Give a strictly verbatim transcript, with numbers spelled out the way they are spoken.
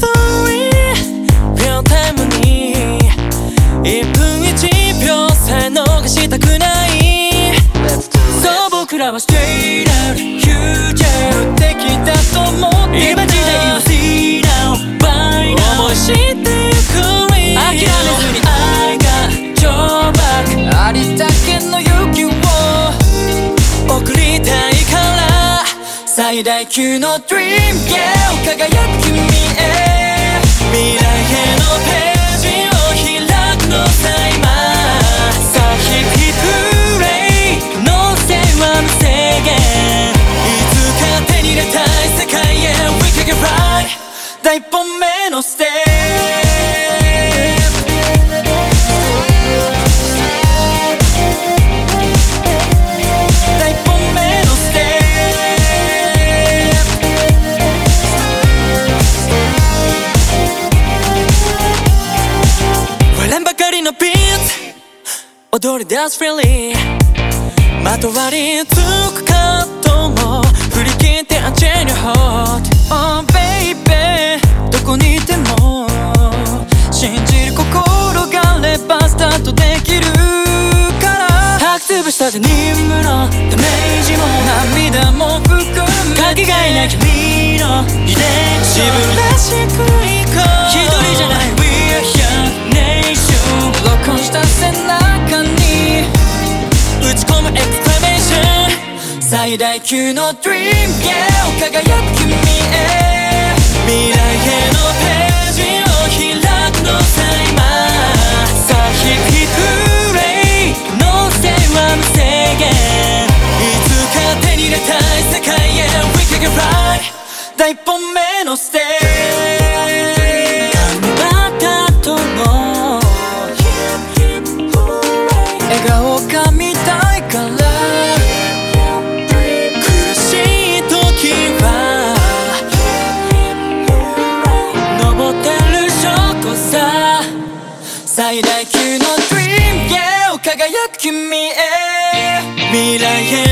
Real timeにいっぷんいちびょうさえ逃したくない。そう僕らは Straight out future 無敵だと思っていた。今時代は See now by now 思い知ってゆく。諦めずに愛が超爆ありったけの勇気を送りたいから、最大級の Dream Yeah 輝く君へ、未来へのページを開くのさ今。さあヒップヒップレイのせは無制限、いつか手に入れたい世界へ We can get right 第一歩目のステップ。踊り出すフィリーまとわりつくカットも振り切って Unchain your heart Oh baby どこにいても信じる心があればスタートできるから、吐き潰したデニムのダメージも涙も含むかけがえない君の遺伝子、自分らしくいこう。一人じゃない We're young nation ロックオンした背中に打ち込むエクスクラメーション、最大級の Dream Yeah 輝く君へ、未来へのページを開くのさ今。さあヒップヒップレイのせは無制限、いつか手に入れたい世界へ We can get right 第一歩目のステップ。頑張ったとも笑顔が見たいから、苦しい時は登ってる証拠さ、最大級の Dream Yeah 輝く君へ、未来へ